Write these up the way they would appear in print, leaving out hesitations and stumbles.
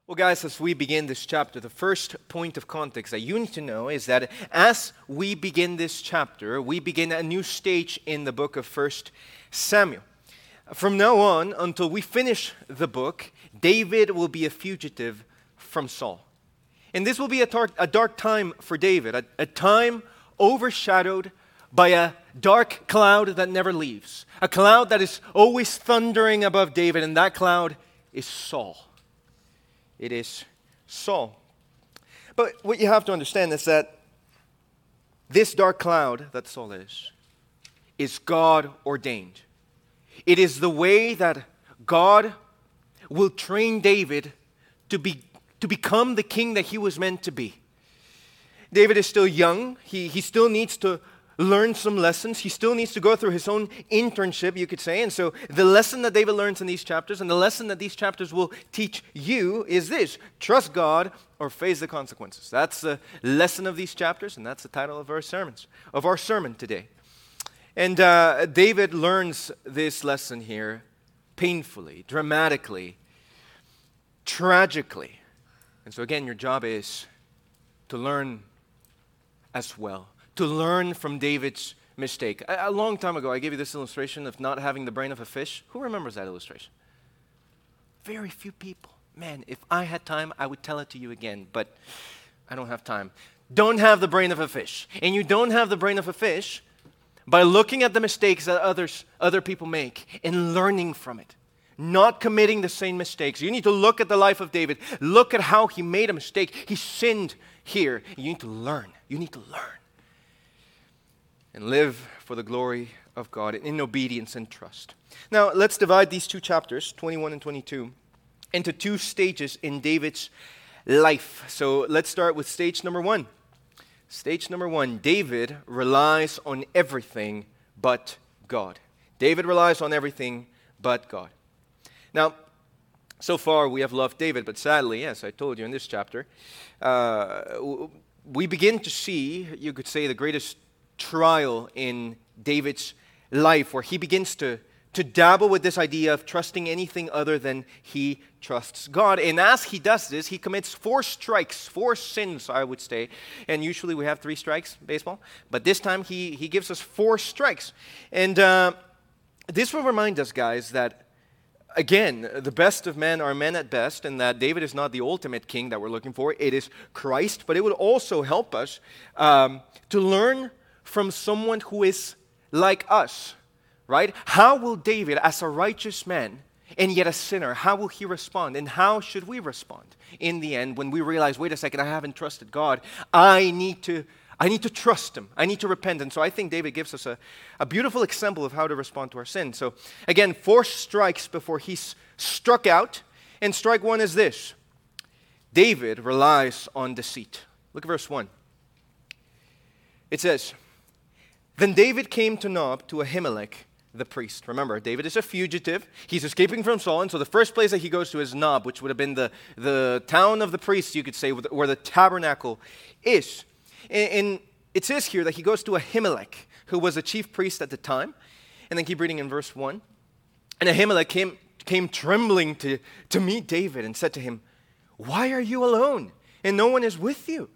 Well, guys, as we begin this chapter, the first point of context that you need to know is that as we begin this chapter, we begin a new stage in the book of 1 Samuel. From now on, until we finish the book, David will be a fugitive from Saul. And this will be a dark time for David, a time overshadowed by a dark cloud that never leaves, a cloud that is always thundering above David, and that cloud is Saul. It is Saul. But what you have to understand is that this dark cloud that Saul is God ordained. It is the way that God will train David to become the king that he was meant to be. David is still young. He still needs to learn some lessons. He still needs to go through his own internship, you could say. And so the lesson that David learns in these chapters, and the lesson that these chapters will teach you, is this: trust God or face the consequences. That's the lesson of these chapters, and that's the title of our sermon today. And David learns this lesson here painfully, dramatically, tragically. And so again, your job is to learn as well. To learn from David's mistake. A long time ago, I gave you this illustration of not having the brain of a fish. Who remembers that illustration? Very few people. Man, if I had time, I would tell it to you again, but I don't have time. Don't have the brain of a fish. And you don't have the brain of a fish by looking at the mistakes that other people make and learning from it. Not committing the same mistakes. You need to look at the life of David. Look at how he made a mistake. He sinned here. You need to learn. You need to learn. And live for the glory of God in obedience and trust. Now, let's divide these two chapters, 21 and 22, into two stages in David's life. So let's start with stage number one. Stage number one, David relies on everything but God. David relies on everything but God. Now, so far we have loved David, but sadly, as I told you in this chapter, we begin to see, you could say, the greatest trial in David's life, where he begins to dabble with this idea of trusting anything other than he trusts God. And as he does this, he commits four sins, I would say. And usually we have 3 strikes, baseball. But this time he gives us 4 strikes. And this will remind us, guys, that again, the best of men are men at best, and that David is not the ultimate king that we're looking for. It is Christ. But it would also help us to learn from someone who is like us, right? How will David, as a righteous man and yet a sinner, how will he respond? And how should we respond in the end when we realize, wait a second, I haven't trusted God. I need to trust him. I need to repent. And so I think David gives us a beautiful example of how to respond to our sin. So again, 4 strikes before he's struck out. And strike 1 is this: David relies on deceit. Look at verse 1. It says, "Then David came to Nob to Ahimelech the priest." Remember, David is a fugitive. He's escaping from Saul, and so the first place that he goes to is Nob, which would have been the town of the priests, you could say, where the tabernacle is. And it says here that he goes to Ahimelech, who was a chief priest at the time. And then keep reading in verse 1. "And Ahimelech came trembling to meet David and said to him, 'Why are you alone, and no one is with you?'"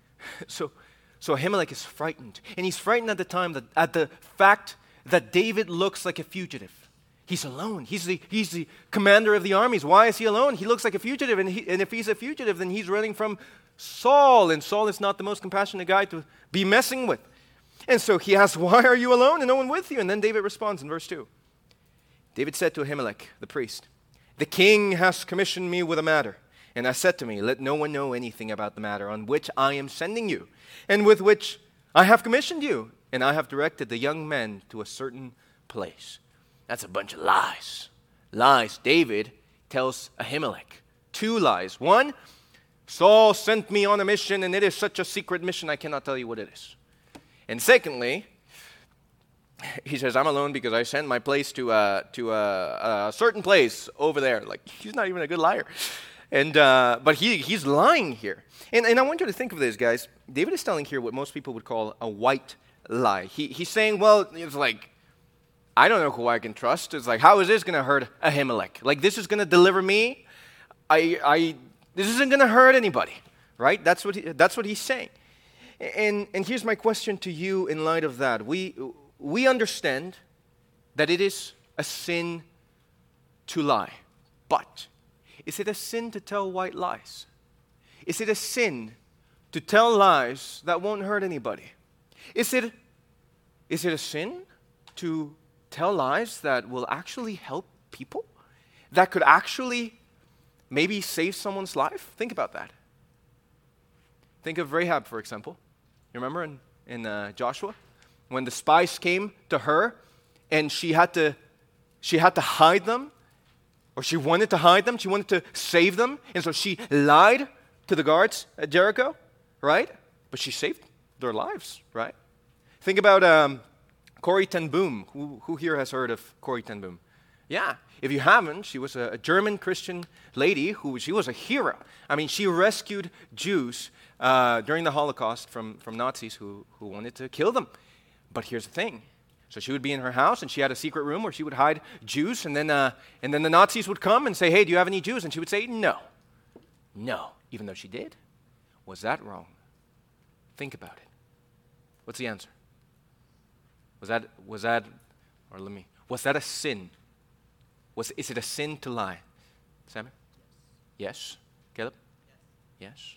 So Ahimelech is frightened. And he's frightened at the time at the fact that David looks like a fugitive. He's alone. He's the commander of the armies. Why is he alone? He looks like a fugitive. And if he's a fugitive, then he's running from Saul. And Saul is not the most compassionate guy to be messing with. And so he asks, "Why are you alone and no one with you?" And then David responds in verse 2. David said to Ahimelech, the priest, "The king has commissioned me with a matter. And has said to me, 'Let no one know anything about the matter on which I am sending you, and with which I have commissioned you. And I have directed the young men to a certain place.'" That's a bunch of lies. Lies. David tells Ahimelech 2 lies. 1, Saul sent me on a mission, and it is such a secret mission I cannot tell you what it is. And secondly, he says, "I'm alone because I sent my place to a certain place over there." Like, he's not even a good liar. But he's lying here. And I want you to think of this, guys. David is telling here what most people would call a white lie. He's saying, well, it's like, I don't know who I can trust. It's like, how is this going to hurt Ahimelech? Like, this is going to deliver me. I This isn't going to hurt anybody, right? That's what he's saying. And here's my question to you in light of that. We understand that it is a sin to lie. But is it a sin to tell white lies? Is it a sin to tell lies that won't hurt anybody? Is it a sin to tell lies that will actually help people? That could actually maybe save someone's life? Think about that. Think of Rahab, for example. You remember in Joshua? When the spies came to her and she had to hide them, or she wanted to hide them, she wanted to save them, and so she lied to the guards at Jericho, right? But she saved their lives, right? Think about Corrie ten Boom. Who here has heard of Corrie ten Boom? Yeah. If you haven't, she was a German Christian lady she was a hero. I mean, she rescued Jews during the Holocaust from Nazis who wanted to kill them. But here's the thing. So she would be in her house, and she had a secret room where she would hide Jews, and then the Nazis would come and say, hey, do you have any Jews? And she would say, no. No, even though she did. Was that wrong? Think about it. What's the answer? Was that a sin? Is it a sin to lie? Samuel? Yes. Caleb? Yes.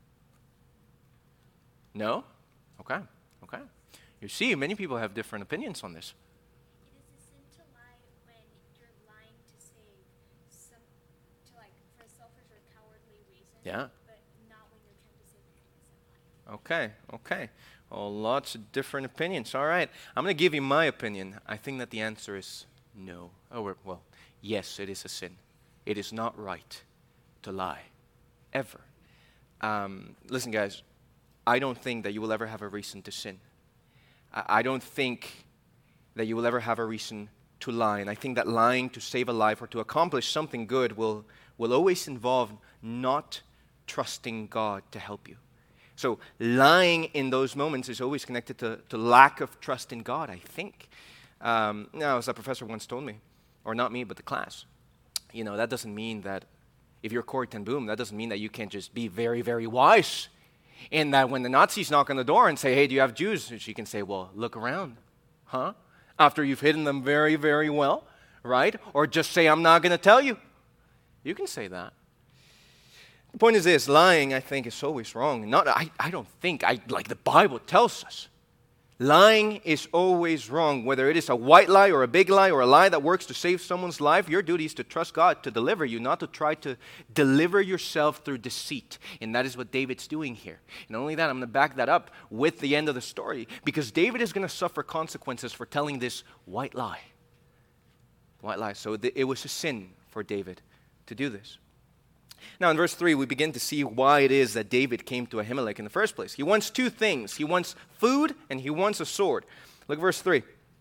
No? Okay. You see, many people have different opinions on this. It is a sin to lie when you're lying to save for a selfish or cowardly reason. Yeah. But not when you're trying to save the innocent life. Okay. Well, lots of different opinions. All right. I'm going to give you my opinion. I think that the answer is no. Yes, it is a sin. It is not right to lie, ever. Listen, guys, I don't think that you will ever have a reason to sin. I don't think that you will ever have a reason to lie. And I think that lying to save a life or to accomplish something good will always involve not trusting God to help you. So lying in those moments is always connected to lack of trust in God, I think. Now, as a professor once told me, or not me, but the class, that doesn't mean that if you're Corrie ten Boom, that doesn't mean that you can't just be very, very wise. And that when the Nazis knock on the door and say, hey, do you have Jews? She can say, well, look around. Huh? After you've hidden them very, very well, right? Or just say, I'm not going to tell you. You can say that. The point is this, lying, I think, is always wrong. I don't think, like the Bible tells us. Lying is always wrong, whether it is a white lie or a big lie or a lie that works to save someone's life. Your duty is to trust God to deliver you, not to try to deliver yourself through deceit. And that is what David's doing here. And not only that, I'm going to back that up with the end of the story, because David is going to suffer consequences for telling this white lie. White lie. So it was a sin for David to do this. Now, in verse 3, we begin to see why it is that David came to Ahimelech in the first place. He wants two things. He wants food and he wants a sword. Look at verse 3.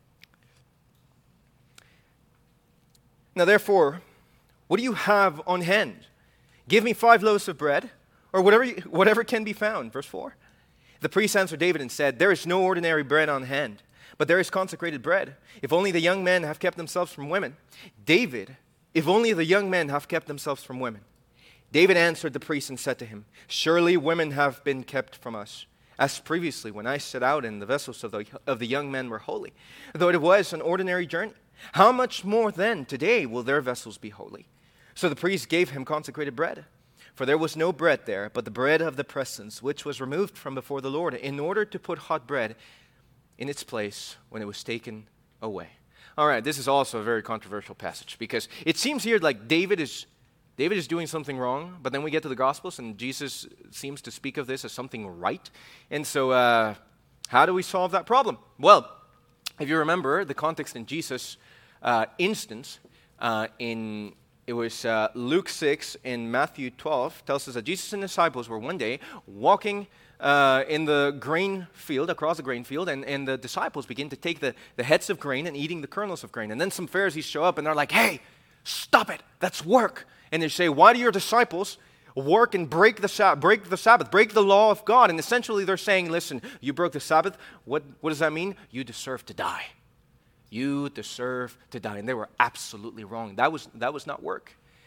Now, therefore, what do you have on hand? Give me 5 loaves of bread, or whatever can be found. Verse 4. The priest answered David and said, there is no ordinary bread on hand, but there is consecrated bread. If only the young men have kept themselves from women. If only the young men have kept themselves from women. David answered the priest and said to him, surely women have been kept from us, as previously when I set out and the vessels of the young men were holy, though it was an ordinary journey. How much more then today will their vessels be holy? So the priest gave him consecrated bread, for there was no bread there, but the bread of the presence, which was removed from before the Lord, in order to put hot bread in its place when it was taken away. All right, this is also a very controversial passage, because it seems here like David is doing something wrong, but then we get to the Gospels, and Jesus seems to speak of this as something right. And so how do we solve that problem? Well, if you remember the context in Jesus' instance, it was Luke 6 and Matthew 12 tells us that Jesus and the disciples were one day walking in the grain field, across the grain field, and the disciples begin to take the heads of grain and eating the kernels of grain. And then some Pharisees show up, and they're like, hey, stop it, that's work. And they say, why do your disciples work and break the Sabbath, break the law of God? And essentially they're saying, listen, you broke the Sabbath. What does that mean? You deserve to die. You deserve to die. And they were absolutely wrong. That was not work.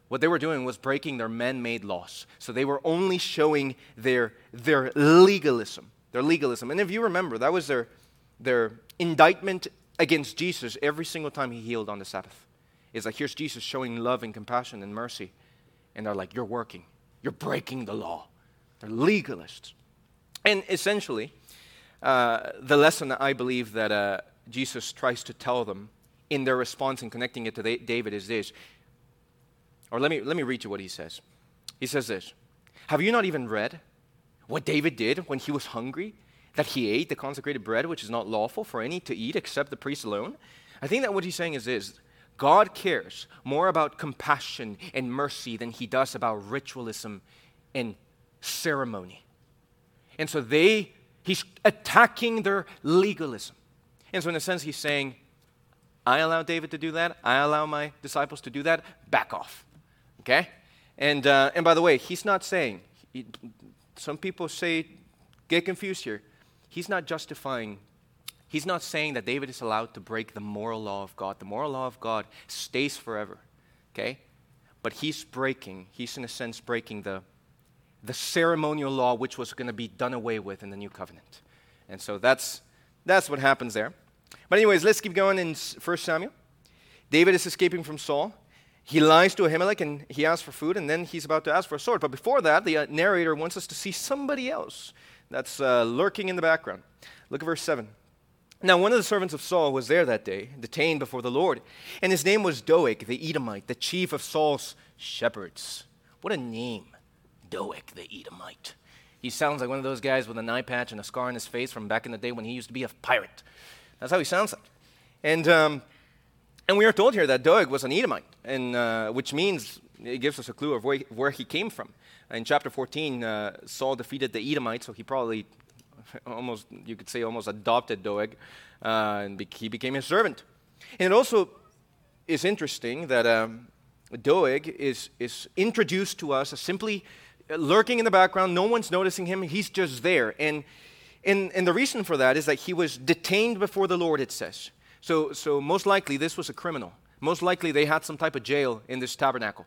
What they were doing was breaking their man-made laws. So they were only showing their legalism. Their legalism. And if you remember, that was their indictment against Jesus every single time he healed on the Sabbath. It's like, here's Jesus showing love and compassion and mercy. And they're like, you're working. You're breaking the law. They're legalists. And essentially, the lesson that I believe that Jesus tries to tell them in their response and connecting it to David is this. Or let me read you what he says. He says this. Have you not even read what David did when he was hungry? That he ate the consecrated bread, which is not lawful for any to eat except the priest alone? I think that what he's saying is this. God cares more about compassion and mercy than he does about ritualism and ceremony. And so he's attacking their legalism. And so in a sense, he's saying, I allow David to do that. I allow my disciples to do that. Back off. Okay? And by the way, he's not saying, some people get confused here. He's not justifying, he's not saying that David is allowed to break the moral law of God. The moral law of God stays forever. Okay? But he's in a sense breaking the ceremonial law which was going to be done away with in the new covenant. And so that's what happens there. But anyways, let's keep going in 1 Samuel. David is escaping from Saul. He lies to Ahimelech and he asks for food, and then he's about to ask for a sword. But before that, the narrator wants us to see somebody else that's lurking in the background. Look at verse 7. Now one of the servants of Saul was there that day, detained before the Lord, and his name was Doeg the Edomite, the chief of Saul's shepherds. What a name, Doeg the Edomite. He sounds like one of those guys with an eye patch and a scar on his face from back in the day when he used to be a pirate. That's how he sounds like. And we are told here that Doeg was an Edomite, and which means it gives us a clue of where he came from. In chapter 14, Saul defeated the Edomites, so he probably almost adopted Doeg, and he became his servant. And it also is interesting that Doeg is introduced to us as simply lurking in the background. No one's noticing him. He's just there. And the reason for that is that he was detained before the Lord, it says. So most likely this was a criminal. Most likely they had some type of jail in the tabernacle.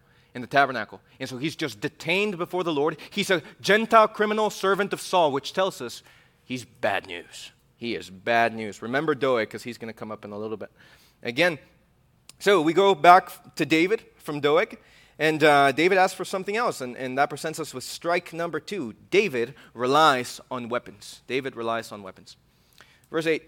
And so he's just detained before the Lord. He's a Gentile criminal servant of Saul, which tells us he's bad news. He is bad news. Remember Doeg, because he's going to come up in a little bit. Again, so we go back to David from Doeg, and David asks for something else, and that presents us with strike number 2. David relies on weapons. David relies on weapons. Verse 8.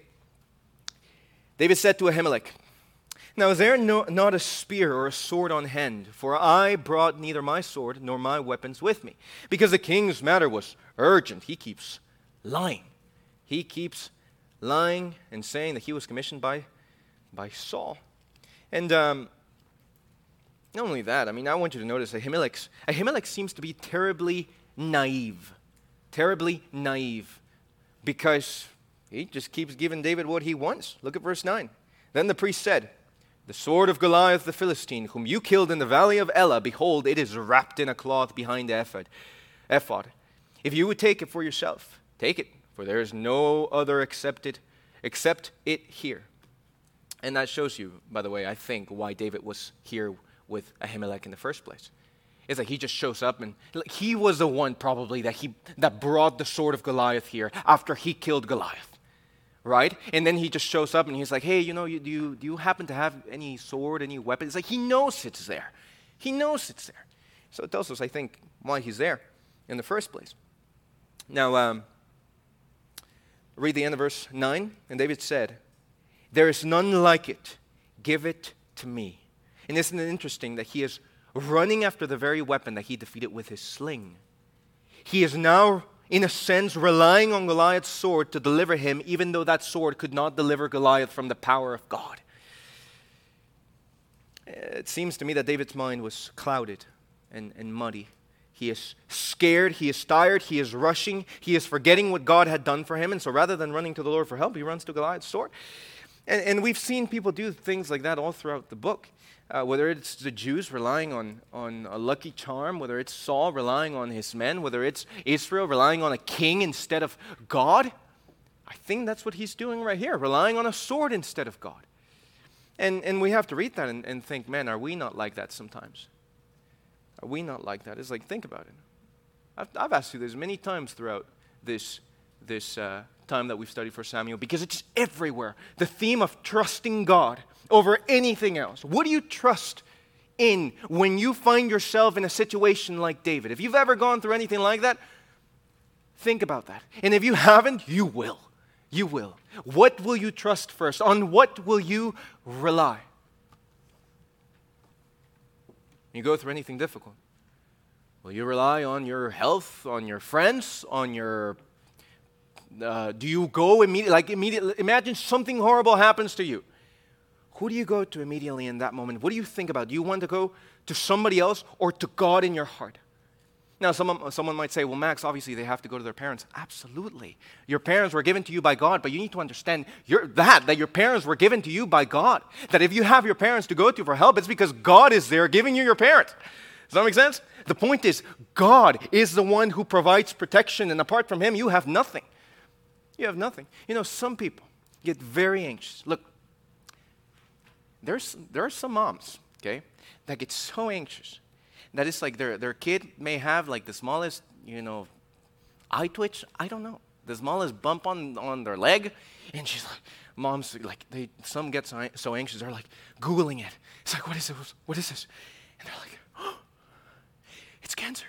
David said to Ahimelech, now is there not a spear or a sword on hand? For I brought neither my sword nor my weapons with me. Because the king's matter was urgent. He keeps lying. He keeps lying and saying that he was commissioned by Saul. And not only that, I want you to notice Ahimelech seems to be terribly naive. Terribly naive. Because he just keeps giving David what he wants. Look at verse 9. Then the priest said, the sword of Goliath the Philistine, whom you killed in the valley of Elah, behold, it is wrapped in a cloth behind the ephod. If you would take it for yourself, take it, for there is no other except it here. And that shows you, by the way, I think, why David was here with Ahimelech in the first place. It's like he just shows up, and he was the one probably that brought the sword of Goliath here after he killed Goliath. Right? And then he just shows up and he's like, hey, do you happen to have any sword, any weapon? It's like he knows it's there. He knows it's there. So it tells us, I think, why he's there in the first place. Now, read the end of verse 9. And David said, there is none like it. Give it to me. And isn't it interesting that he is running after the very weapon that he defeated with his sling? He is now, in a sense, relying on Goliath's sword to deliver him, even though that sword could not deliver Goliath from the power of God. It seems to me that David's mind was clouded and muddy. He is scared, he is tired, he is rushing, he is forgetting what God had done for him, and so rather than running to the Lord for help, he runs to Goliath's sword. And we've seen people do things like that all throughout the book. Whether it's the Jews relying on a lucky charm, whether it's Saul relying on his men, whether it's Israel relying on a king instead of God, I think that's what he's doing right here, relying on a sword instead of God. And we have to read that and think, man, are we not like that sometimes? Are we not like that? It's like, think about it. I've asked you this many times throughout this time that we've studied for Samuel, because it's everywhere. The theme of trusting God over anything else. What do you trust in when you find yourself in a situation like David? If you've ever gone through anything like that, think about that. And if you haven't, you will. You will. What will you trust first? On what will you rely? You go through anything difficult. Will you rely on your health, on your friends, on your... do you go immediately? Imagine something horrible happens to you. Who do you go to immediately in that moment? What do you think about? Do you want to go to somebody else or to God in your heart? Now, someone might say, well, Max, obviously they have to go to their parents. Absolutely. Your parents were given to you by God, but you need to understand that your parents were given to you by God. That if you have your parents to go to for help, it's because God is there giving you your parents. Does that make sense? The point is, God is the one who provides protection, and apart from Him, you have nothing. You have nothing. You know, some people get very anxious. Look, there are some moms, okay, that get so anxious that it's like their kid may have like the smallest, eye twitch. I don't know. The smallest bump on their leg, and she's like, moms, like, some get so anxious, they're like Googling it. It's like, what is this? What is this? And they're like, oh, it's cancer.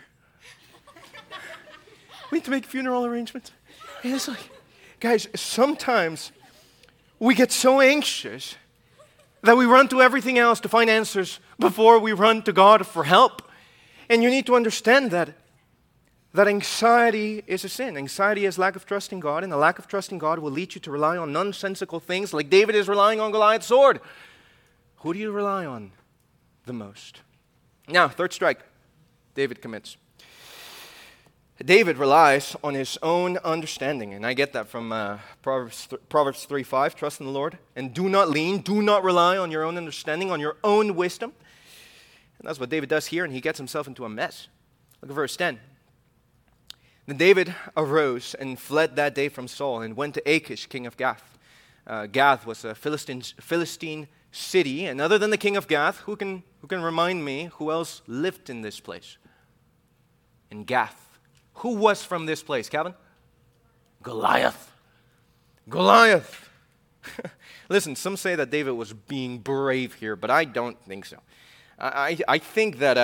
We need to make funeral arrangements. And it's like, guys, sometimes we get so anxious that we run to everything else to find answers before we run to God for help. And you need to understand that anxiety is a sin. Anxiety is lack of trust in God, and a lack of trust in God will lead you to rely on nonsensical things like David is relying on Goliath's sword. Who do you rely on the most? Now, third strike, David commits. David relies on his own understanding, and I get that from Proverbs 3:5, trust in the Lord, and do not rely on your own understanding, on your own wisdom. And that's what David does here, and he gets himself into a mess. Look at verse 10. Then David arose and fled that day from Saul and went to Achish, king of Gath. Gath was a Philistine city, and other than the king of Gath, who can remind me who else lived in this place? In Gath. Who was from this place, Calvin? Goliath. Goliath. Listen, some say that David was being brave here, but I don't think so. I think that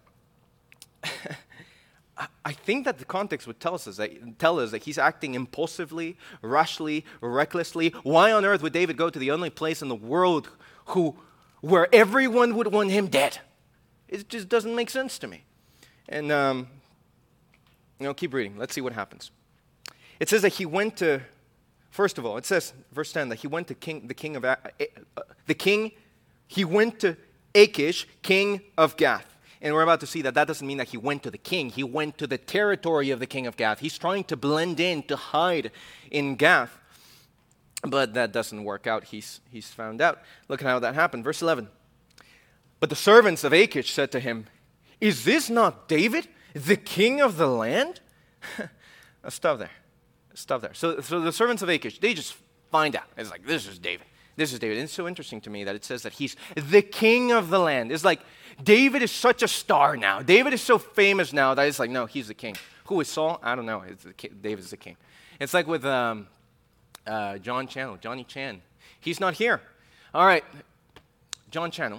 I think that the context would tell us that he's acting impulsively, rashly, recklessly. Why on earth would David go to the only place in the world where everyone would want him dead? It just doesn't make sense to me. And keep reading. Let's see what happens. It says that he went to. First of all, it says, verse 10, that he went to He went to Achish, king of Gath. And we're about to see that doesn't mean that he went to the king. He went to the territory of the king of Gath. He's trying to blend in, to hide in Gath. But that doesn't work out. He's found out. Look at how that happened. Verse 11. But the servants of Achish said to him, is this not David, the king of the land? Stop there. So the servants of Achish, they just find out. It's like, this is David. This is David. And it's so interesting to me that it says that he's the king of the land. It's like David is such a star now. David is so famous now that it's like, no, he's the king. Who is Saul? I don't know. David's the king. It's like with Johnny Chan. He's not here. All right, John Channel.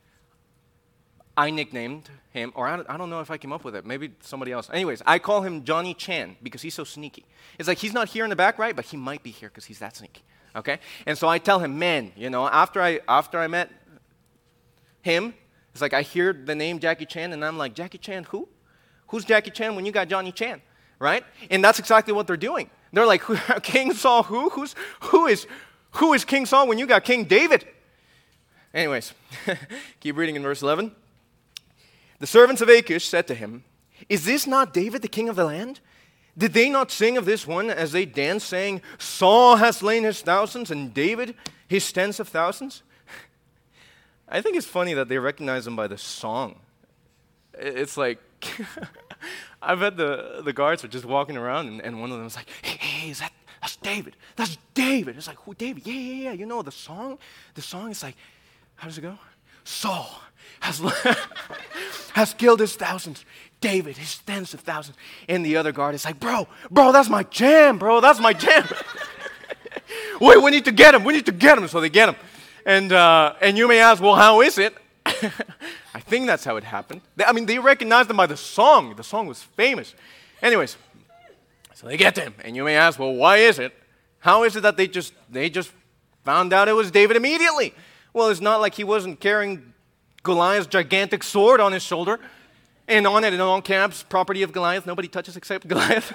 I nicknamed him, or I don't know if I came up with it. Maybe somebody else. Anyways, I call him Johnny Chan because he's so sneaky. It's like he's not here in the back, right? But he might be here because he's that sneaky. Okay? And so I tell him, man, after I met him, it's like I hear the name Jackie Chan, and I'm like, Jackie Chan who? Who's Jackie Chan when you got Johnny Chan? Right? And that's exactly what they're doing. They're like, King Saul who? Who is King Saul when you got King David? Anyways, keep reading in verse 11. The servants of Achish said to him, is this not David, the king of the land? Did they not sing of this one as they danced, saying, Saul has slain his thousands and David his tens of thousands? I think it's funny that they recognize him by the song. It's like, I bet the guards are just walking around and one of them is like, hey, that's David. That's David. It's like, who, David? Yeah. You know the song? The song is like, how does it go? Saul has, has killed his thousands. David, his tens of thousands. And the other guard is like, bro, that's my jam, bro. That's my jam. Wait, we need to get him. So they get him. And you may ask, well, how is it? I think that's how it happened. They recognized him by the song. The song was famous. Anyways, so they get to him. And you may ask, well, why is it? How is it that they just found out it was David immediately? Well, it's not like he wasn't carrying Goliath's gigantic sword on his shoulder. And on it, in all caps, property of Goliath. Nobody touches except Goliath.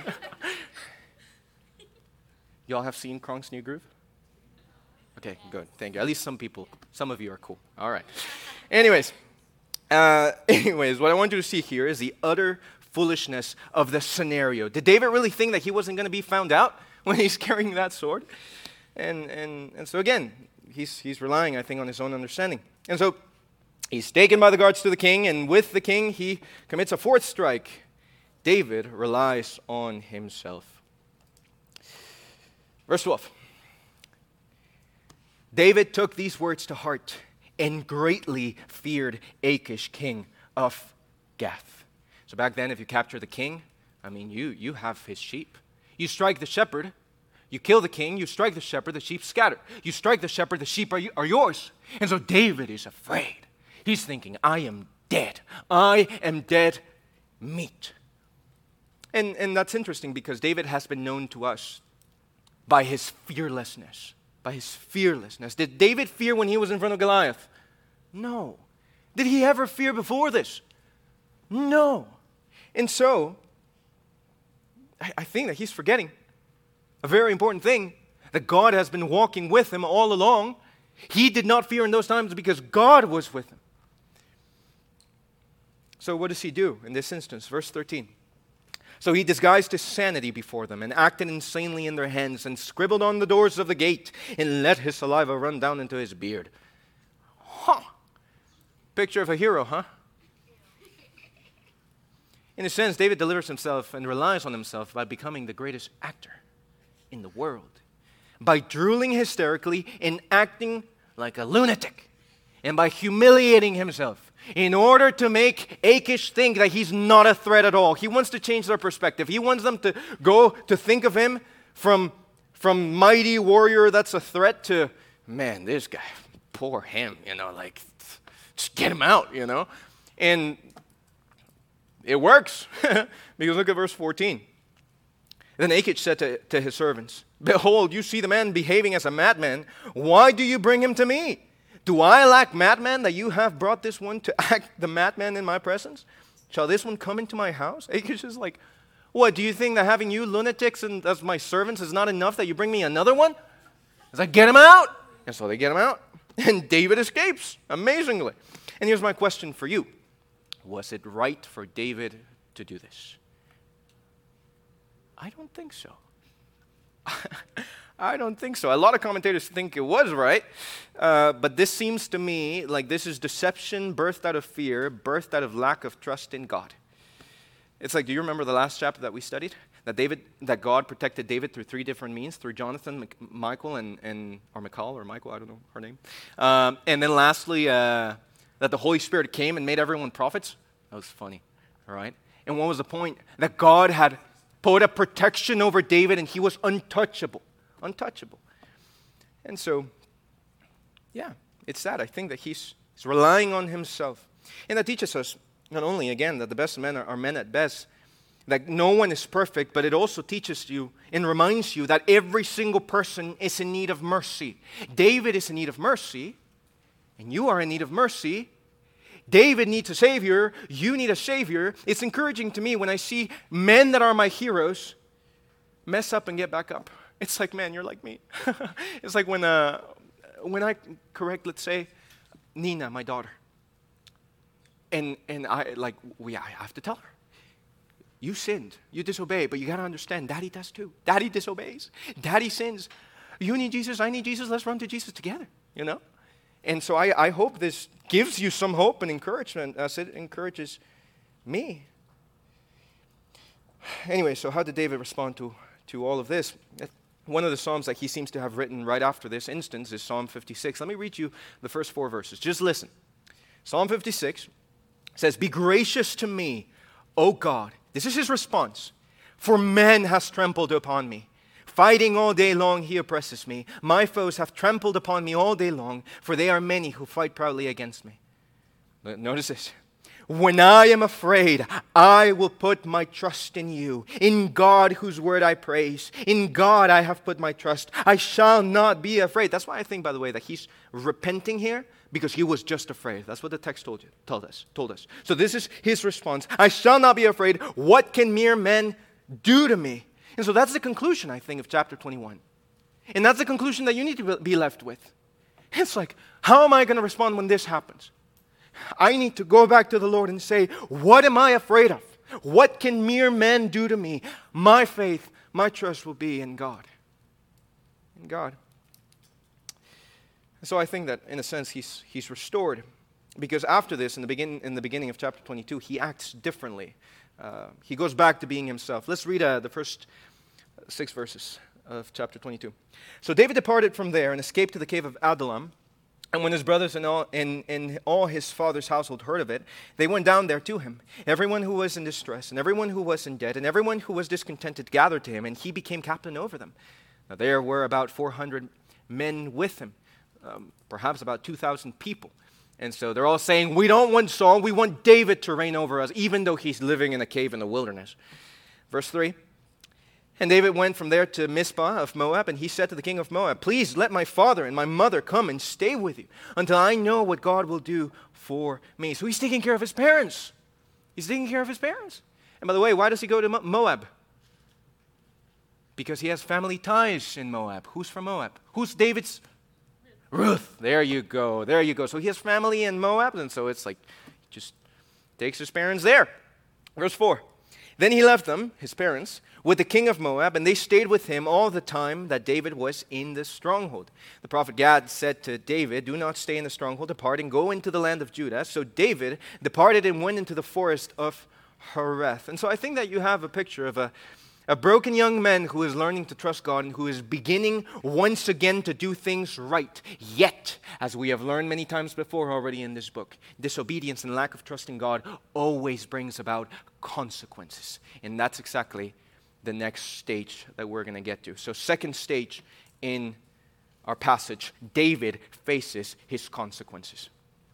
Y'all have seen Kronk's New Groove? Okay, good. Thank you. At least some of you are cool. All right. Anyways, what I want you to see here is the utter foolishness of the scenario. Did David really think that he wasn't going to be found out when he's carrying that sword? And so again, he's relying, I think, on his own understanding. And so he's taken by the guards to the king, and with the king, he commits a fourth strike. David relies on himself. Verse 12. David took these words to heart and greatly feared Achish, king of Gath. So back then, if you capture the king, you have his sheep. You strike the shepherd, you kill the king, you strike the shepherd, the sheep scatter. You strike the shepherd, the sheep are yours. And so David is afraid. He's thinking, I am dead. I am dead meat. And that's interesting because David has been known to us by his fearlessness. Did David fear when he was in front of Goliath? No. Did he ever fear before this? No. And so, I think that he's forgetting a very important thing, that God has been walking with him all along. He did not fear in those times because God was with him. So what does he do in this instance? Verse 13. So he disguised his sanity before them and acted insanely in their hands and scribbled on the doors of the gate and let his saliva run down into his beard. Picture of a hero, huh? In a sense, David delivers himself and relies on himself by becoming the greatest actor in the world. By drooling hysterically and acting like a lunatic. And by humiliating himself in order to make Achish think that he's not a threat at all. He wants to change their perspective. He wants them to go to think of him from mighty warrior that's a threat to, man, this guy, poor him, just get him out, And it works. Because look at verse 14. Then Achish said to his servants, behold, you see the man behaving as a madman. Why do you bring him to me? Do I lack madman that you have brought this one to act the madman in my presence? Shall this one come into my house? Achish is like, what, do you think that having you lunatics and as my servants is not enough that you bring me another one? It's like, get him out. And so they get him out. And David escapes, amazingly. And here's my question for you. Was it right for David to do this? I don't think so. I don't think so. A lot of commentators think it was right, but this seems to me like this is deception birthed out of fear, birthed out of lack of trust in God. It's like, do you remember the last chapter that we studied? That God protected David through three different means, through Jonathan, Michael, or Michael, I don't know her name. And then lastly, that the Holy Spirit came and made everyone prophets. That was funny, all right? And what was the point? That God had put a protection over David and he was untouchable. And so, yeah, it's that. I think that he's relying on himself. And that teaches us, not only, again, that the best men are men at best, that no one is perfect, but it also teaches you and reminds you that every single person is in need of mercy. David is in need of mercy, and you are in need of mercy. David needs a Savior. You need a Savior. It's encouraging to me when I see men that are my heroes mess up and get back up. It's like, man, you're like me. It's like when I correct, let's say, Nina, my daughter. And I have to tell her, you sinned, you disobeyed, but you got to understand, Daddy does too. Daddy disobeys. Daddy sins. You need Jesus, I need Jesus, let's run to Jesus together, And so I hope this gives you some hope and encouragement as it encourages me. Anyway, so how did David respond to all of this? One of the Psalms that he seems to have written right after this instance is Psalm 56. Let me read you the first 4 verses. Just listen. Psalm 56 says, "Be gracious to me, O God." This is his response. "For man has trampled upon me. Fighting all day long, he oppresses me. My foes have trampled upon me all day long, for they are many who fight proudly against me." Notice this. "When I am afraid, I will put my trust in you. In God, whose word I praise. In God I have put my trust. I shall not be afraid." That's why I think, by the way, that he's repenting here, because he was just afraid. That's what the text told us. So this is his response. "I shall not be afraid. What can mere men do to me?" And so that's the conclusion, I think, of chapter 21. And that's the conclusion that you need to be left with. It's like, how am I going to respond when this happens? I need to go back to the Lord and say, what am I afraid of? What can mere men do to me? My faith, my trust will be in God. In God. So I think that, in a sense, he's restored. Because after this, in the beginning of chapter 22, he acts differently. He goes back to being himself. Let's read the first 6 verses of chapter 22. "So David departed from there and escaped to the cave of Adullam. And when his brothers and all his father's household heard of it, they went down there to him. Everyone who was in distress, and everyone who was in debt, and everyone who was discontented gathered to him, and he became captain over them. Now there were about 400 men with him, perhaps about 2,000 people. And so they're all saying, we don't want Saul, we want David to reign over us, even though he's living in a cave in the wilderness." Verse 3. "And David went from there to Mizpah of Moab, and he said to the king of Moab, 'Please let my father and my mother come and stay with you until I know what God will do for me.'" So he's taking care of his parents. He's taking care of his parents. And by the way, why does he go to Moab? Because he has family ties in Moab. Who's from Moab? Who's David's? Ruth. There you go. There you go. So he has family in Moab, and so it's like he just takes his parents there. Verse 4. "Then he left them, his parents, with the king of Moab, and they stayed with him all the time that David was in the stronghold. The prophet Gad said to David, 'Do not stay in the stronghold, depart and go into the land of Judah.' So David departed and went into the forest of Hereth." And so I think that you have a picture of a broken young man who is learning to trust God and who is beginning once again to do things right. Yet, as we have learned many times before already in this book, disobedience and lack of trust in God always brings about consequences. And that's exactly the next stage that we're going to get to. So second stage in our passage, David faces his consequences.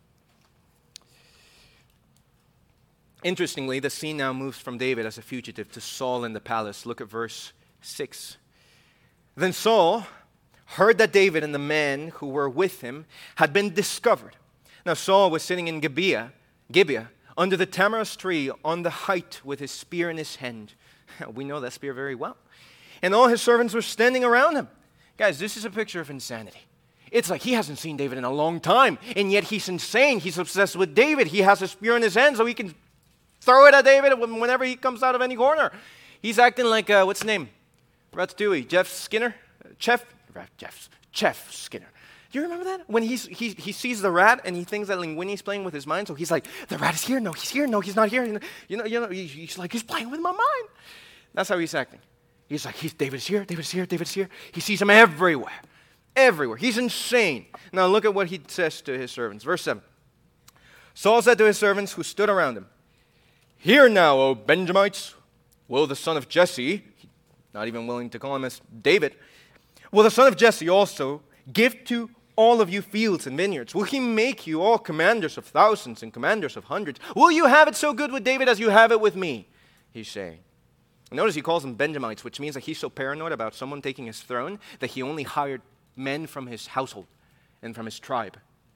Interestingly, the scene now moves from David as a fugitive to Saul in the palace. Look at verse 6. "Then Saul heard that David and the men who were with him had been discovered. Now Saul was sitting in Gibeah, under the tamarisk tree on the height with his spear in his hand." We know that spear very well. "And all his servants were standing around him." Guys, this is a picture of insanity. It's like he hasn't seen David in a long time, and yet he's insane. He's obsessed with David. He has a spear in his hand so he can throw it at David whenever he comes out of any corner. He's acting like, what's his name? Ratatouille. Chef Skinner? Chef Skinner. Do you remember that? When he sees the rat and he thinks that Linguini's playing with his mind, so he's like, the rat is here. No, he's here. No, he's not here. He's like, he's playing with my mind. That's how he's acting. He's like, David's here. David's here. David's here. He sees him everywhere. Everywhere. He's insane. Now look at what he says to his servants. Verse 7. "Saul said to his servants who stood around him, 'Hear now, O Benjamites, will the son of Jesse,'" not even willing to call him as David, "'will the son of Jesse also give to all of you fields and vineyards? Will he make you all commanders of thousands and commanders of hundreds? Will you have it so good with David as you have it with me?' he's saying." Notice he calls them Benjamites, which means that he's so paranoid about someone taking his throne that he only hired men from his household and from his tribe.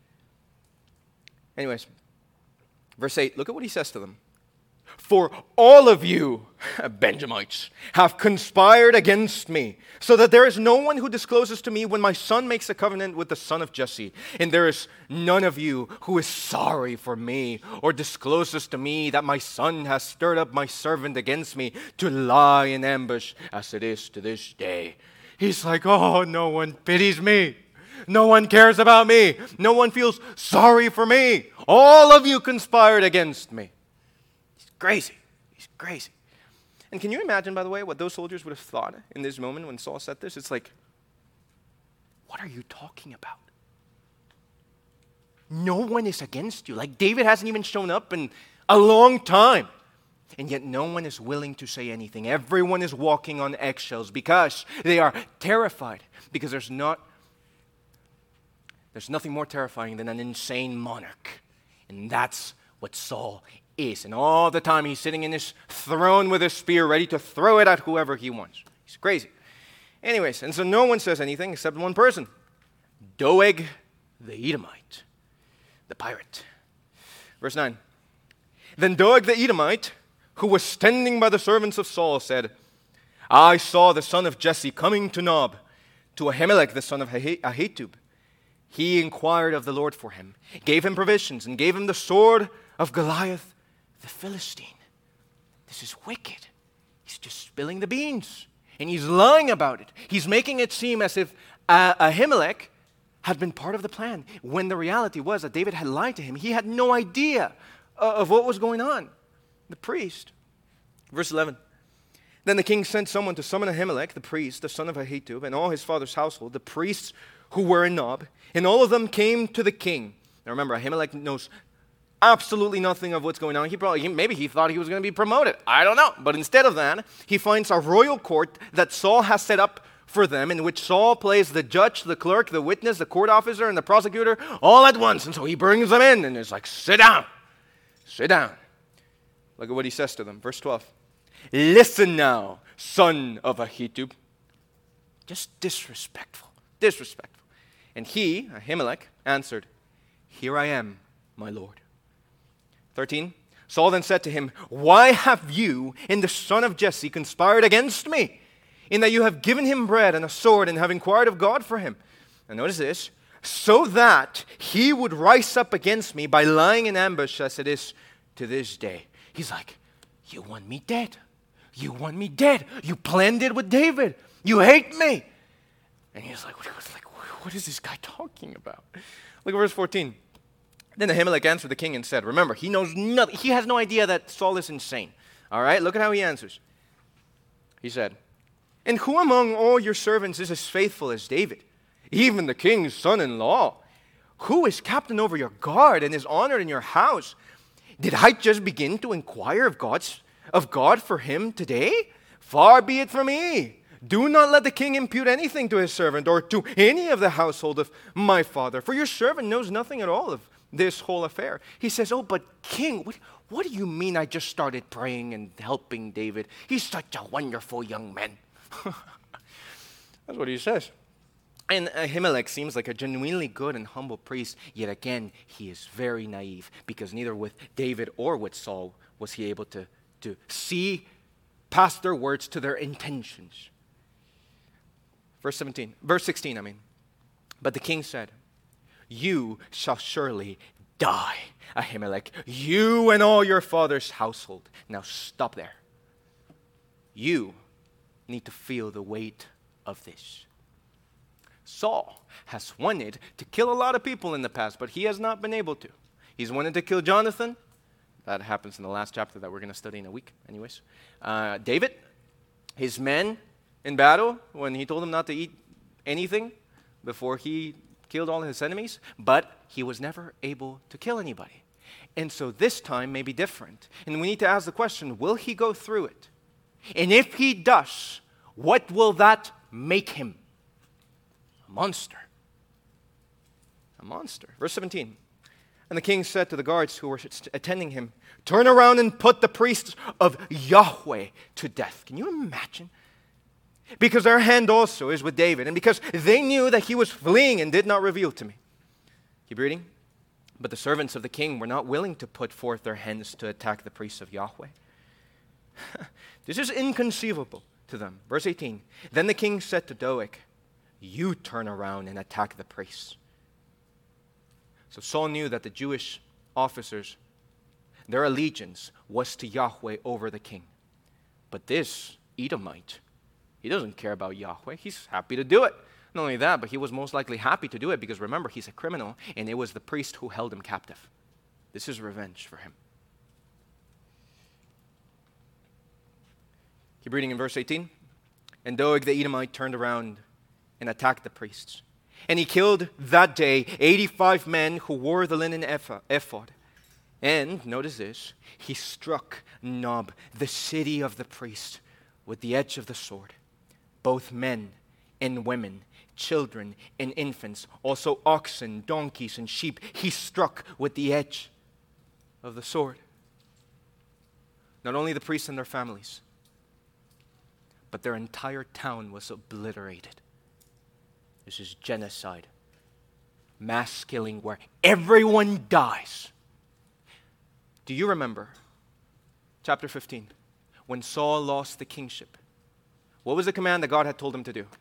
Anyways, verse 8, look at what he says to them. "For all of you, Benjamites, have conspired against me, so that there is no one who discloses to me when my son makes a covenant with the son of Jesse. And there is none of you who is sorry for me, or discloses to me that my son has stirred up my servant against me to lie in ambush, as it is to this day." He's like, oh, no one pities me. No one cares about me. No one feels sorry for me. All of you conspired against me. Crazy. He's crazy. And can you imagine, by the way, what those soldiers would have thought in this moment when Saul said this? It's like, what are you talking about? no one is against you. Like David hasn't even shown up in a long time. And yet no one is willing to say anything. Everyone is walking on eggshells because they are terrified. Because there's nothing more terrifying than an insane monarch. And that's what Saul is. And all the time he's sitting in his throne with his spear ready to throw it at whoever he wants. He's crazy. Anyways, and so no one says anything except one person. Doeg the Edomite, the pirate. Verse 9. Then Doeg the Edomite, who was standing by the servants of Saul, said, I saw the son of Jesse coming to Nob, to Ahimelech the son of Ahitub. He inquired of the Lord for him, gave him provisions, and gave him the sword of Goliath the Philistine. This is wicked. He's just spilling the beans, and he's lying about it. He's making it seem as if Ahimelech had been part of the plan, when the reality was that David had lied to him. He had no idea of what was going on. The priest. Verse 11. Then the king sent someone to summon Ahimelech, the priest, the son of Ahitub, and all his father's household, the priests who were in Nob, and all of them came to the king. Now remember, Ahimelech knows absolutely nothing of what's going on. Maybe he thought he was going to be promoted. I don't know. But instead of that, he finds a royal court that Saul has set up for them, in which Saul plays the judge, the clerk, the witness, the court officer, and the prosecutor all at once. And so he brings them in, and it's like, sit down. Sit down. Look at what he says to them. Verse 12. Listen now, son of Ahitub. Just disrespectful. Disrespectful. And he, Ahimelech, answered, Here I am, my lord. 13. Saul then said to him, Why have you and the son of Jesse conspired against me, in that you have given him bread and a sword and have inquired of God for him? And notice this, so that he would rise up against me by lying in ambush as it is to this day. He's like, you want me dead. You want me dead. You planned it with David. You hate me. And he's like, what is this guy talking about? Look at verse 14. Then Ahimelech answered the king and said, remember, he knows nothing. He has no idea that Saul is insane. All right, look at how he answers. He said, and who among all your servants is as faithful as David, even the king's son-in-law? Who is captain over your guard and is honored in your house? Did I just begin to inquire of God for him today? Far be it from me. Do not let the king impute anything to his servant or to any of the household of my father, for your servant knows nothing at all of this whole affair. He says, oh, but king, what do you mean I just started praying and helping David? He's such a wonderful young man. That's what he says. And Ahimelech seems like a genuinely good and humble priest, yet again, he is very naive, because neither with David or with Saul was he able to see past their words to their intentions. Verse 16, But the king said, you shall surely die, Ahimelech, you and all your father's household. Now stop there. You need to feel the weight of this. Saul has wanted to kill a lot of people in the past, but he has not been able to. He's wanted to kill Jonathan. That happens in the last chapter that we're going to study in a week, anyways. David, his men in battle, when he told them not to eat anything before he killed all his enemies, but he was never able to kill anybody. And so this time may be different. And we need to ask the question, will he go through it? And if he does, what will that make him? A monster. A monster. Verse 17. And the king said to the guards who were attending him, turn around and put the priests of Yahweh to death. Can you imagine? Because their hand also is with David, and because they knew that he was fleeing and did not reveal to me. Keep reading. But the servants of the king were not willing to put forth their hands to attack the priests of Yahweh. This is inconceivable to them. Verse 18. Then the king said to Doeg, you turn around and attack the priests. So Saul knew that the Jewish officers, their allegiance was to Yahweh over the king. But this Edomite, he doesn't care about Yahweh. He's happy to do it. Not only that, but he was most likely happy to do it because remember, he's a criminal and it was the priest who held him captive. This is revenge for him. Keep reading in verse 18. And Doeg the Edomite turned around and attacked the priests. And he killed that day 85 men who wore the linen ephod. And, notice this, he struck Nob, the city of the priest, with the edge of the sword. Both men and women, children and infants, also oxen, donkeys, and sheep, he struck with the edge of the sword. Not only the priests and their families, but their entire town was obliterated. This is genocide, mass killing where everyone dies. Do you remember chapter 15 when Saul lost the kingship? What was the command that God had told him to do?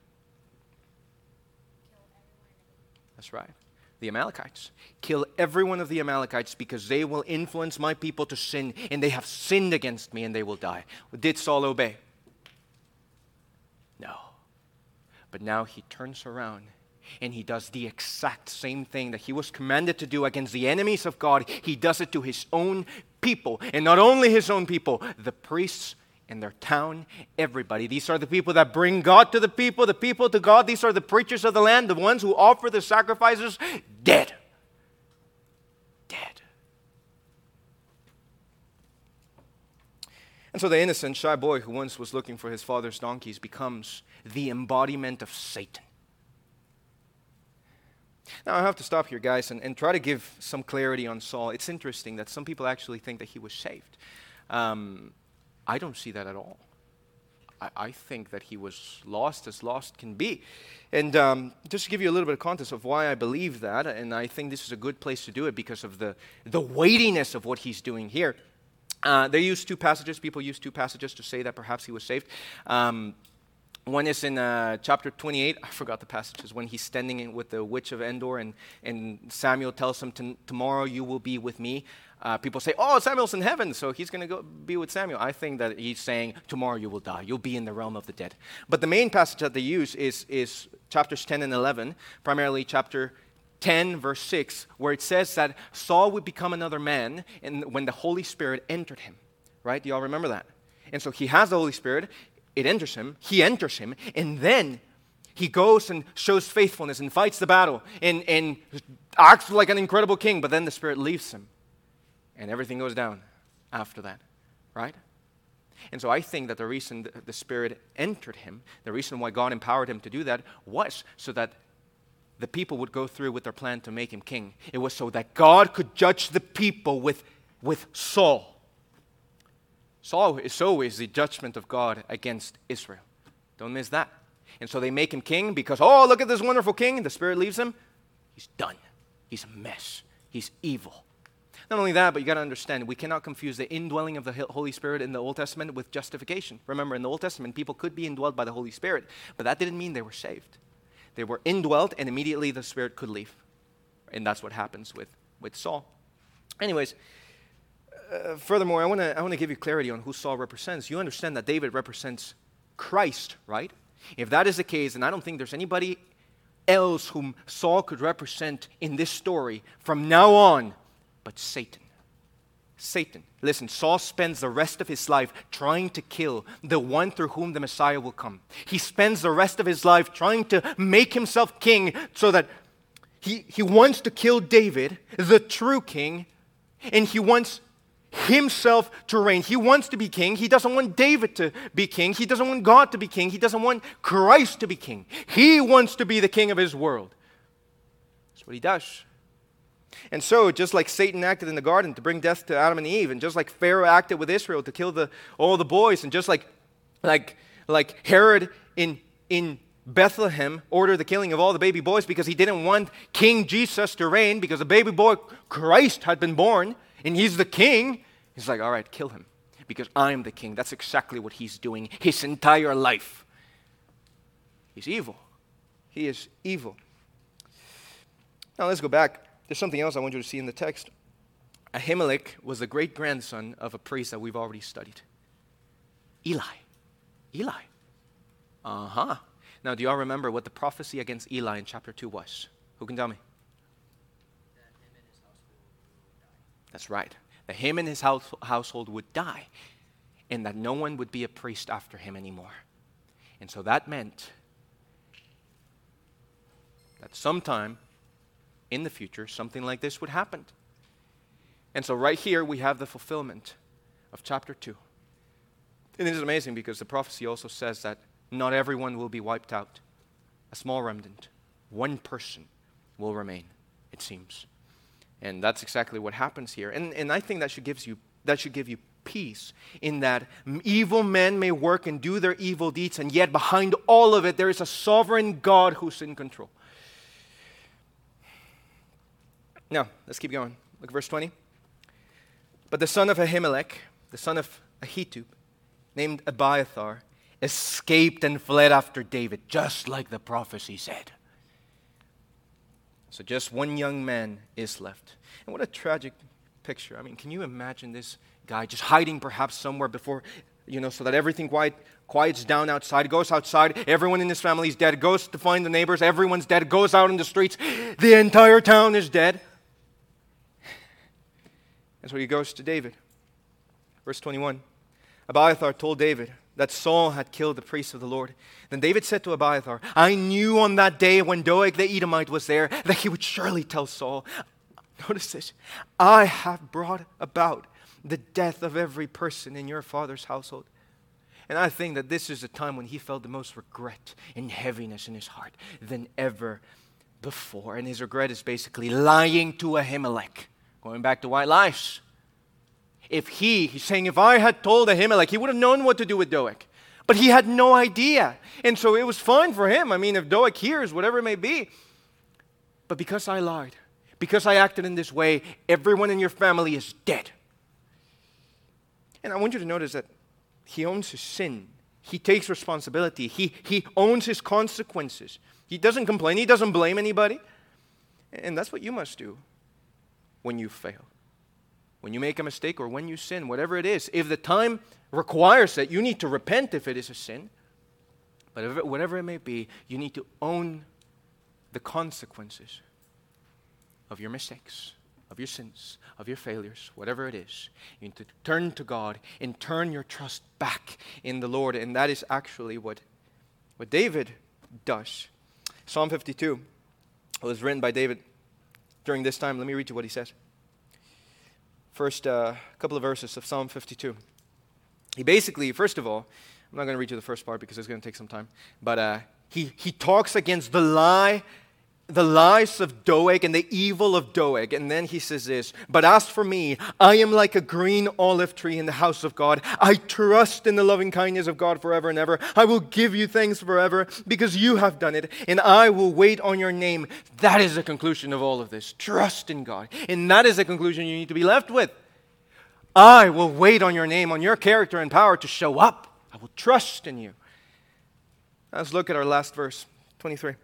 That's right. The Amalekites. Kill every one of the Amalekites because they will influence my people to sin, and they have sinned against me and they will die. Did Saul obey? No. But now he turns around and he does the exact same thing that he was commanded to do against the enemies of God. He does it to his own people. And not only his own people, the priests in their town, everybody. These are the people that bring God to the people to God. These are the preachers of the land, the ones who offer the sacrifices. Dead. Dead. And so the innocent, shy boy who once was looking for his father's donkeys becomes the embodiment of Satan. Now, I have to stop here, guys, and try to give some clarity on Saul. It's interesting that some people actually think that he was saved. I don't see that at all. I think that he was lost as lost can be. And just to give you a little bit of context of why I believe that, and I think this is a good place to do it because of the weightiness of what he's doing here. They use two passages. People use two passages to say that perhaps he was saved. One is in chapter 28. I forgot the passages. When he's standing with the witch of Endor and Samuel tells him, tomorrow you will be with me. People say, oh, Samuel's in heaven, so he's going to go be with Samuel. I think that he's saying, tomorrow you will die. You'll be in the realm of the dead. But the main passage that they use is chapters 10 and 11, primarily chapter 10, verse 6, where it says that Saul would become another man when the Holy Spirit entered him. Right? Do y'all remember that? And so he has the Holy Spirit. It enters him. He enters him. And then he goes and shows faithfulness and fights the battle and acts like an incredible king. But then the Spirit leaves him. And everything goes down after that. Right? And so I think that the reason the Spirit entered him, the reason why God empowered him to do that was so that the people would go through with their plan to make him king. It was so that God could judge the people with Saul. Saul is always the judgment of God against Israel. Don't miss that. And so they make him king because, oh, look at this wonderful king. The Spirit leaves him. He's done. He's a mess. He's evil. Not only that, but you got to understand, we cannot confuse the indwelling of the Holy Spirit in the Old Testament with justification. Remember, in the Old Testament, people could be indwelled by the Holy Spirit, but that didn't mean they were saved. They were indwelt, and immediately the Spirit could leave. And that's what happens with Saul. Anyways, furthermore, I want to give you clarity on who Saul represents. You understand that David represents Christ, right? If that is the case, then I don't think there's anybody else whom Saul could represent in this story from now on but Satan. Satan. Listen, Saul spends the rest of his life trying to kill the one through whom the Messiah will come. He spends the rest of his life trying to make himself king so that he wants to kill David, the true king, and he wants himself to reign. He wants to be king. He doesn't want David to be king. He doesn't want God to be king. He doesn't want Christ to be king. He wants to be the king of his world. That's what he does. And so, just like Satan acted in the garden to bring death to Adam and Eve, and just like Pharaoh acted with Israel to kill all the boys, and just like Herod in Bethlehem ordered the killing of all the baby boys because he didn't want King Jesus to reign because the baby boy Christ had been born, and he's the king. He's like, all right, kill him because I'm the king. That's exactly what he's doing his entire life. He's evil. He is evil. Now let's go back. There's something else I want you to see in the text. Ahimelech was the great-grandson of a priest that we've already studied. Eli. Uh-huh. Now, do y'all remember what the prophecy against Eli in chapter 2 was? Who can tell me? That him and his household will die. That's right. That him and his household would die, and that no one would be a priest after him anymore. And so that meant that sometime in the future, something like this would happen. And so right here, we have the fulfillment of chapter 2. And it is amazing because the prophecy also says that not everyone will be wiped out. A small remnant, one person will remain, it seems. And that's exactly what happens here. And I think that should give you peace in that evil men may work and do their evil deeds, and yet behind all of it, there is a sovereign God who's in control. Now, let's keep going. Look at verse 20. But the son of Ahimelech, the son of Ahitub, named Abiathar, escaped and fled after David, just like the prophecy said. So just one young man is left. And what a tragic picture. I mean, can you imagine this guy just hiding perhaps somewhere before, so that everything quiets down outside, goes outside, everyone in his family is dead, goes to find the neighbors, everyone's dead, goes out in the streets, the entire town is dead. And so he goes to David. Verse 21. Abiathar told David that Saul had killed the priests of the Lord. Then David said to Abiathar, I knew on that day when Doeg the Edomite was there that he would surely tell Saul. Notice this. I have brought about the death of every person in your father's household. And I think that this is a time when he felt the most regret and heaviness in his heart than ever before. And his regret is basically lying to Ahimelech. Going back to white lies. He's saying, if I had told Ahimelech, he would have known what to do with Doeg. But he had no idea. And so it was fine for him. I mean, if Doeg hears, whatever it may be. But because I lied, because I acted in this way, everyone in your family is dead. And I want you to notice that he owns his sin. He takes responsibility. He owns his consequences. He doesn't complain. He doesn't blame anybody. And that's what you must do when you fail. When you make a mistake or when you sin, whatever it is. If the time requires it, you need to repent if it is a sin. But whatever it may be, you need to own the consequences of your mistakes, of your sins, of your failures, whatever it is. You need to turn to God and turn your trust back in the Lord. And that is actually what David does. Psalm 52 was written by David during this time. Let me read you what he says. First couple of verses of Psalm 52. He basically, first of all, I'm not going to read you the first part because it's going to take some time, but he talks against the lies of Doeg and the evil of Doeg. And then he says this, but as for me, I am like a green olive tree in the house of God. I trust in the loving kindness of God forever and ever. I will give you thanks forever because you have done it, and I will wait on your name. That is the conclusion of all of this. Trust in God. And that is the conclusion you need to be left with. I will wait on your name, on your character and power to show up. I will trust in you. Let's look at our last verse, 23.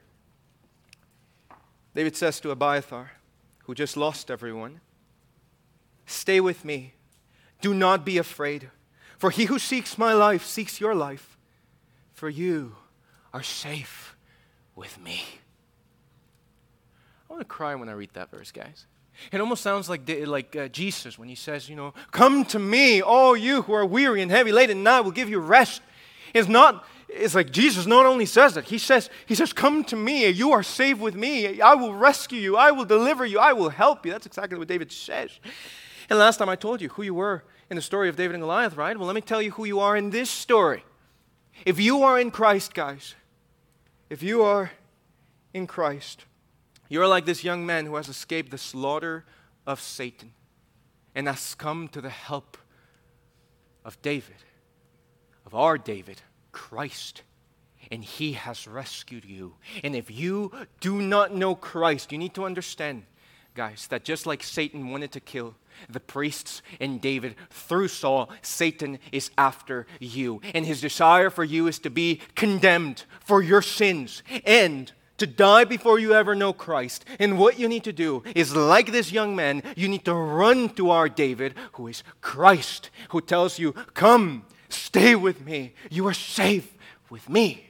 David says to Abiathar, who just lost everyone, stay with me. Do not be afraid. For he who seeks my life seeks your life. For you are safe with me. I want to cry when I read that verse, guys. It almost sounds like Jesus when he says, come to me, all you who are weary and heavy laden, and I will give you rest. It's like Jesus not only says that, he says, come to me, you are safe with me. I will rescue you, I will deliver you, I will help you. That's exactly what David says. And last time I told you who you were in the story of David and Goliath, right? Well, let me tell you who you are in this story. If you are in Christ, guys, if you are in Christ, you're like this young man who has escaped the slaughter of Satan and has come to the help of David, of our David, Christ. And he has rescued you. And if you do not know Christ, you need to understand, guys, that just like Satan wanted to kill the priests and David through Saul, Satan is after you. And his desire for you is to be condemned for your sins and to die before you ever know Christ. And what you need to do is, like this young man, you need to run to our David, who is Christ, who tells you, come, stay with me. You are safe with me.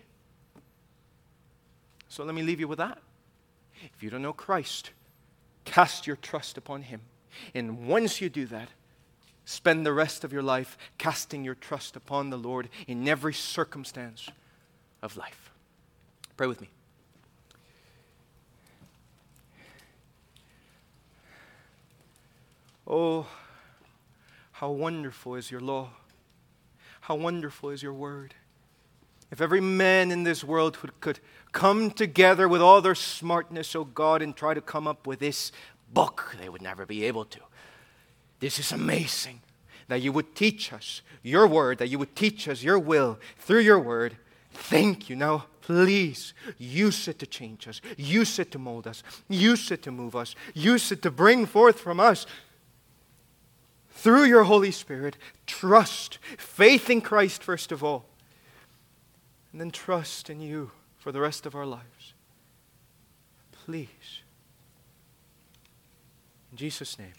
So let me leave you with that. If you don't know Christ, cast your trust upon him. And once you do that, spend the rest of your life casting your trust upon the Lord in every circumstance of life. Pray with me. Oh, how wonderful is your law. How wonderful is your word. If every man in this world could come together with all their smartness, oh God, and try to come up with this book, they would never be able to. This is amazing, that you would teach us your word, that you would teach us your will through your word. Thank you. Now, please use it to change us. Use it to mold us. Use it to move us. Use it to bring forth from us, through your Holy Spirit, trust, faith in Christ first of all, and then trust in you for the rest of our lives. Please. In Jesus' name.